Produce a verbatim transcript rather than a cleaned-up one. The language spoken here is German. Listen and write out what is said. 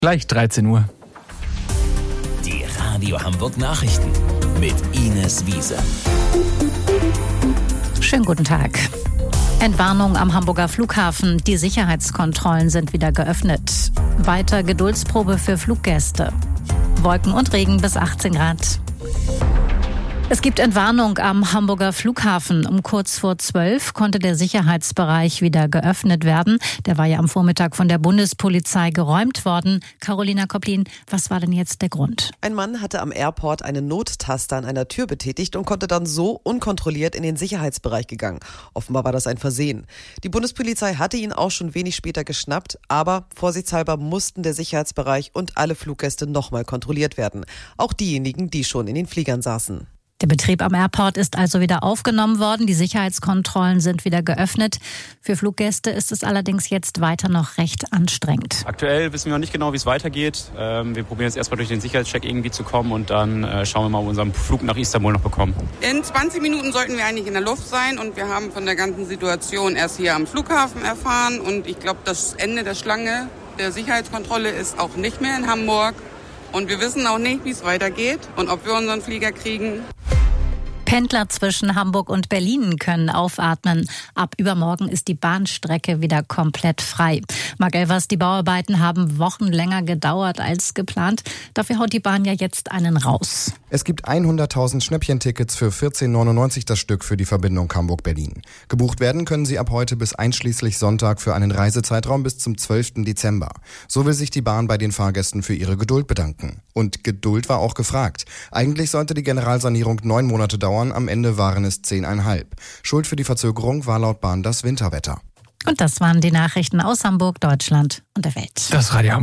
Gleich dreizehn Uhr. Die Radio Hamburg Nachrichten mit Ines Wiese. Schönen guten Tag. Entwarnung am Hamburger Flughafen. Die Sicherheitskontrollen sind wieder geöffnet. Weiter Geduldsprobe für Fluggäste. Wolken und Regen bis achtzehn Grad. Es gibt Entwarnung am Hamburger Flughafen. Um kurz vor zwölf konnte der Sicherheitsbereich wieder geöffnet werden. Der war ja am Vormittag von der Bundespolizei geräumt worden. Carolina Koplin, was war denn jetzt der Grund? Ein Mann hatte am Airport eine Nottaste an einer Tür betätigt und konnte dann so unkontrolliert in den Sicherheitsbereich gegangen. Offenbar war das ein Versehen. Die Bundespolizei hatte ihn auch schon wenig später geschnappt, aber vorsichtshalber mussten der Sicherheitsbereich und alle Fluggäste nochmal kontrolliert werden. Auch diejenigen, die schon in den Fliegern saßen. Der Betrieb am Airport ist also wieder aufgenommen worden. Die Sicherheitskontrollen sind wieder geöffnet. Für Fluggäste ist es allerdings jetzt weiter noch recht anstrengend. Aktuell wissen wir noch nicht genau, wie es weitergeht. Wir probieren jetzt erstmal durch den Sicherheitscheck irgendwie zu kommen und dann schauen wir mal, ob wir unseren Flug nach Istanbul noch bekommen. In zwanzig Minuten sollten wir eigentlich in der Luft sein und wir haben von der ganzen Situation erst hier am Flughafen erfahren. Und ich glaube, das Ende der Schlange der Sicherheitskontrolle ist auch nicht mehr in Hamburg. Und wir wissen auch nicht, wie es weitergeht und ob wir unseren Flieger kriegen. Pendler zwischen Hamburg und Berlin können aufatmen. Ab übermorgen ist die Bahnstrecke wieder komplett frei. Marc Elvers, die Bauarbeiten haben Wochen länger gedauert als geplant. Dafür haut die Bahn ja jetzt einen raus. Es gibt hunderttausend Schnäppchentickets für vierzehn neunundneunzig das Stück für die Verbindung Hamburg-Berlin. Gebucht werden können sie ab heute bis einschließlich Sonntag für einen Reisezeitraum bis zum zwölften Dezember. So will sich die Bahn bei den Fahrgästen für ihre Geduld bedanken. Und Geduld war auch gefragt. Eigentlich sollte die Generalsanierung neun Monate dauern. Am Ende waren es zehneinhalb. Schuld für die Verzögerung war laut Bahn das Winterwetter. Und das waren die Nachrichten aus Hamburg, Deutschland und der Welt. Das Radio